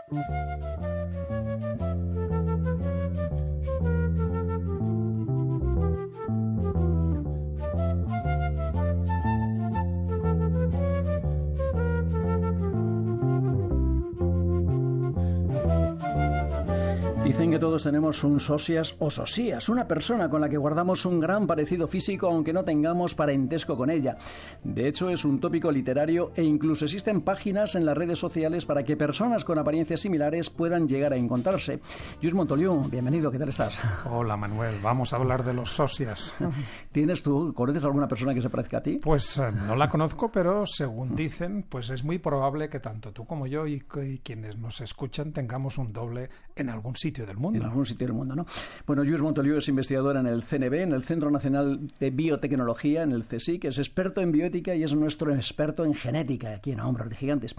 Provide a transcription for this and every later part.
Dicen que todos tenemos un socias o sosías, una persona con la que guardamos un gran parecido físico aunque no tengamos parentesco con ella. De hecho, es un tópico literario e incluso existen páginas en las redes sociales para que personas con apariencias similares puedan llegar a encontrarse. Lluís Montoliu, bienvenido, ¿qué tal estás? Hola Manuel, vamos a hablar de los socias. ¿Conoces alguna persona que se parezca a ti? Pues no la conozco, pero según dicen, pues es muy probable que tanto tú como yo y quienes nos escuchan tengamos un doble en algún sitio del mundo. En algún sitio del mundo, ¿no? Bueno, Lluís Montoliu es investigador en el CNB, en el Centro Nacional de Biotecnología, en el CSIC, es experto en bioética y es nuestro experto en genética, aquí en A Hombros de Gigantes.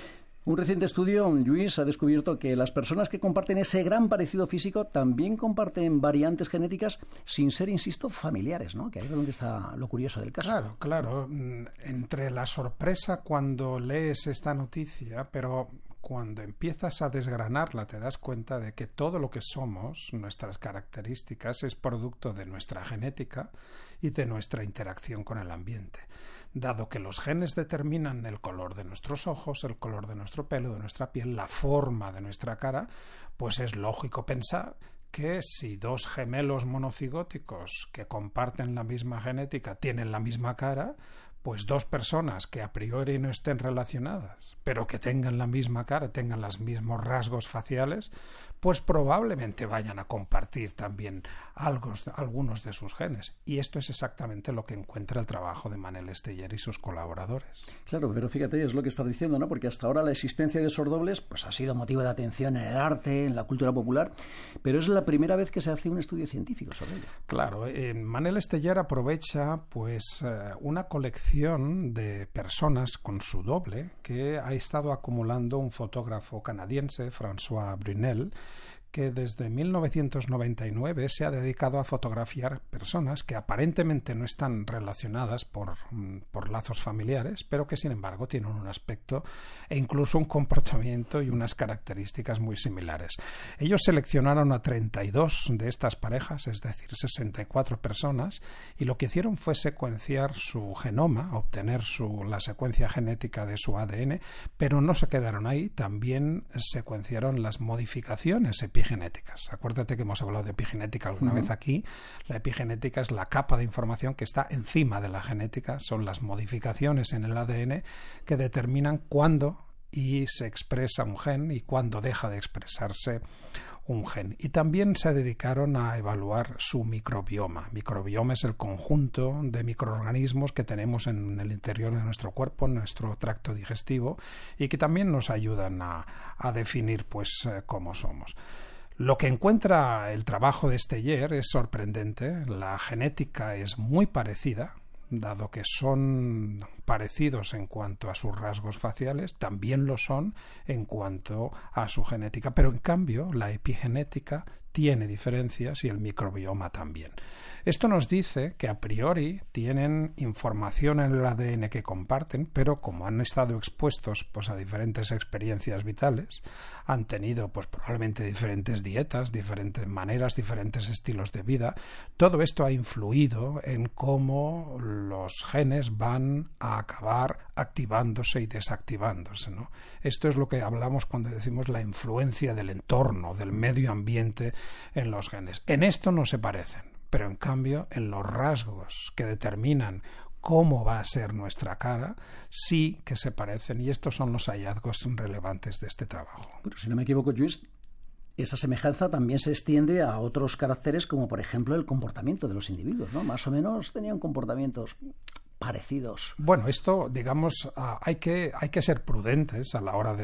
Un reciente estudio, Lluís, ha descubierto que las personas que comparten ese gran parecido físico también comparten variantes genéticas sin ser, insisto, familiares, ¿no? Que ahí es donde está lo curioso del caso. Claro. Entre la sorpresa cuando lees esta noticia, pero cuando empiezas a desgranarla te das cuenta de que todo lo que somos, nuestras características, es producto de nuestra genética y de nuestra interacción con el ambiente. Dado que los genes determinan el color de nuestros ojos, el color de nuestro pelo, de nuestra piel, la forma de nuestra cara, pues es lógico pensar que si dos gemelos monocigóticos que comparten la misma genética tienen la misma cara, pues dos personas que a priori no estén relacionadas, pero que tengan la misma cara, tengan los mismos rasgos faciales, pues probablemente vayan a compartir también algunos de sus genes. Y esto es exactamente lo que encuentra el trabajo de Manel Esteller y sus colaboradores. Claro, pero fíjate, es lo que estás diciendo, ¿no? Porque hasta ahora la existencia de esos dobles pues ha sido motivo de atención en el arte, en la cultura popular, pero es la primera vez que se hace un estudio científico sobre ello. Claro, Manel Esteller aprovecha pues una colección de personas con su doble que ha estado acumulando un fotógrafo canadiense, François Brunel, que desde 1999 se ha dedicado a fotografiar personas que aparentemente no están relacionadas por lazos familiares, pero que sin embargo tienen un aspecto e incluso un comportamiento y unas características muy similares. Ellos seleccionaron a 32 de estas parejas, es decir, 64 personas, y lo que hicieron fue secuenciar su genoma, obtener la secuencia genética de su ADN, pero no se quedaron ahí, también secuenciaron las modificaciones epigenéticas. Acuérdate que hemos hablado de epigenética alguna vez aquí. La epigenética es la capa de información que está encima de la genética, son las modificaciones en el ADN que determinan cuándo se expresa un gen y cuándo deja de expresarse un gen. Y también se dedicaron a evaluar su microbioma. Microbioma es el conjunto de microorganismos que tenemos en el interior de nuestro cuerpo, en nuestro tracto digestivo, y que también nos ayudan a definir pues cómo somos. Lo que encuentra el trabajo de Esteller es sorprendente. La genética es muy parecida, dado que son parecidos en cuanto a sus rasgos faciales, también lo son en cuanto a su genética, pero en cambio la epigenética tiene diferencias y el microbioma también. Esto nos dice que a priori tienen información en el ADN que comparten, pero como han estado expuestos pues a diferentes experiencias vitales, han tenido pues probablemente diferentes dietas, diferentes maneras, diferentes estilos de vida. Todo esto ha influido en cómo los genes van a acabar activándose y desactivándose, ¿no? Esto es lo que hablamos cuando decimos la influencia del entorno, del medio ambiente en los genes. En esto no se parecen, pero en cambio en los rasgos que determinan cómo va a ser nuestra cara, sí que se parecen, y estos son los hallazgos relevantes de este trabajo. Pero si no me equivoco, Lluís, esa semejanza también se extiende a otros caracteres como por ejemplo el comportamiento de los individuos, ¿no? Más o menos tenían comportamientos parecidos. Bueno, esto, digamos, hay que ser prudentes a la hora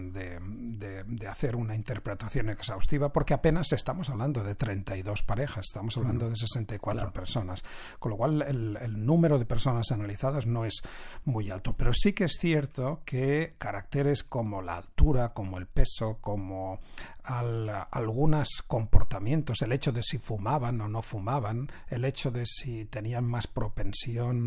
de hacer una interpretación exhaustiva, porque apenas estamos hablando de 32 parejas, estamos hablando de 64 personas, con lo cual el número de personas analizadas no es muy alto, pero sí que es cierto que caracteres como la altura, como el peso, como algunos comportamientos, el hecho de si fumaban o no fumaban, el hecho de si tenían más propensión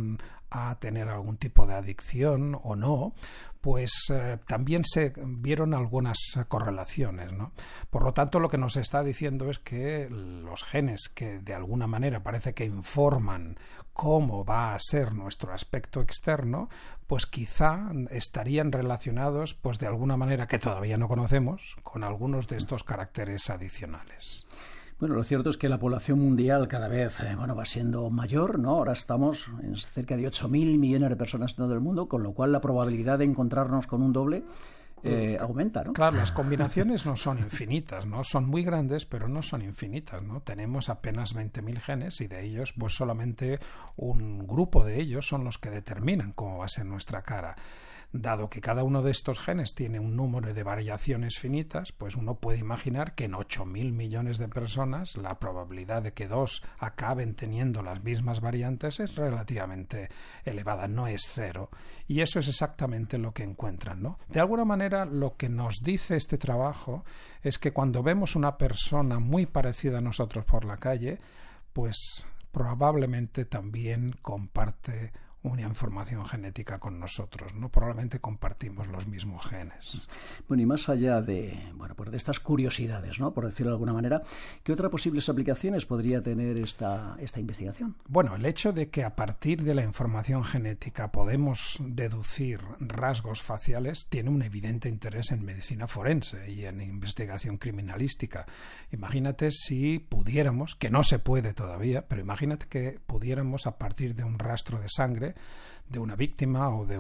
a tener algún tipo de adicción o no, pues también se vieron algunas correlaciones, ¿no? Por lo tanto, lo que nos está diciendo es que los genes que de alguna manera parece que informan cómo va a ser nuestro aspecto externo, pues quizá estarían relacionados, pues de alguna manera que todavía no conocemos, con algunos de estos caracteres adicionales. Bueno, lo cierto es que la población mundial cada vez va siendo mayor, ¿no? Ahora estamos en cerca de 8.000 millones de personas en todo el mundo, con lo cual la probabilidad de encontrarnos con un doble aumenta, ¿no? Claro, las combinaciones no son infinitas, ¿no? Son muy grandes, pero no son infinitas, ¿no? Tenemos apenas 20.000 genes y de ellos, pues solamente un grupo de ellos son los que determinan cómo va a ser nuestra cara. Dado que cada uno de estos genes tiene un número de variaciones finitas, pues uno puede imaginar que en 8.000 millones de personas la probabilidad de que dos acaben teniendo las mismas variantes es relativamente elevada, no es cero. Y eso es exactamente lo que encuentran, ¿no? De alguna manera, lo que nos dice este trabajo es que cuando vemos una persona muy parecida a nosotros por la calle, pues probablemente también comparte una información genética con nosotros, ¿no? Probablemente compartimos los mismos genes. Bueno, y más allá de estas curiosidades, ¿no? Por decirlo de alguna manera, ¿qué otras posibles aplicaciones podría tener esta investigación? Bueno, el hecho de que a partir de la información genética podemos deducir rasgos faciales tiene un evidente interés en medicina forense y en investigación criminalística. Imagínate si pudiéramos, que no se puede todavía, pero imagínate que pudiéramos a partir de un rastro de sangre de una víctima o de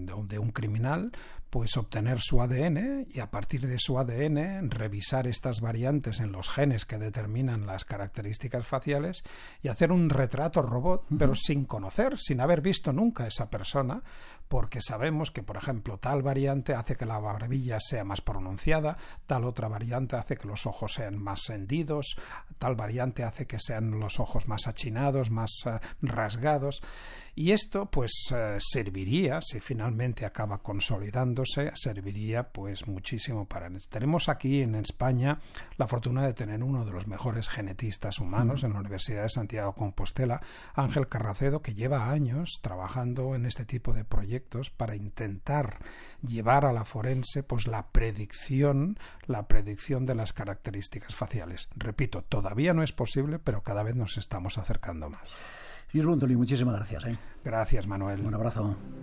un criminal, pues obtener su ADN y a partir de su ADN revisar estas variantes en los genes que determinan las características faciales y hacer un retrato robot, pero sin conocer, sin haber visto nunca a esa persona, porque sabemos que, por ejemplo, tal variante hace que la barbilla sea más pronunciada, tal otra variante hace que los ojos sean más hendidos, tal variante hace que sean los ojos más achinados, más rasgados. Y esto pues serviría, si finalmente acaba consolidándose, serviría pues muchísimo para... Tenemos aquí en España la fortuna de tener uno de los mejores genetistas humanos en la Universidad de Santiago de Compostela, Ángel Carracedo, que lleva años trabajando en este tipo de proyectos para intentar llevar a la forense pues la predicción de las características faciales. Repito, todavía no es posible, pero cada vez nos estamos acercando más. Lluís Montoliu, muchísimas gracias. Gracias, Manuel. Un abrazo.